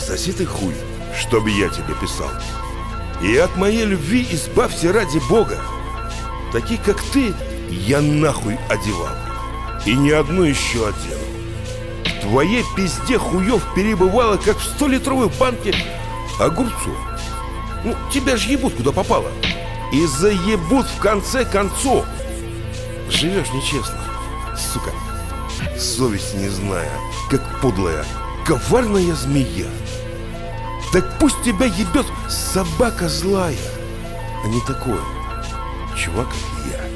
соси ты хуй, чтобы я тебе писал. И от моей любви избавься ради Бога. Такие, как ты, я нахуй одевал. И ни одну еще одену. В твоей пизде хуев перебывало, как в 100-литровой банке огурцов. Ну, тебя ж ебут куда попало. И заебут в конце концов. Живешь нечестно, сука, совесть не зная, как подлая, коварная змея. Так пусть тебя ебет собака злая, а не такой чувак, как я.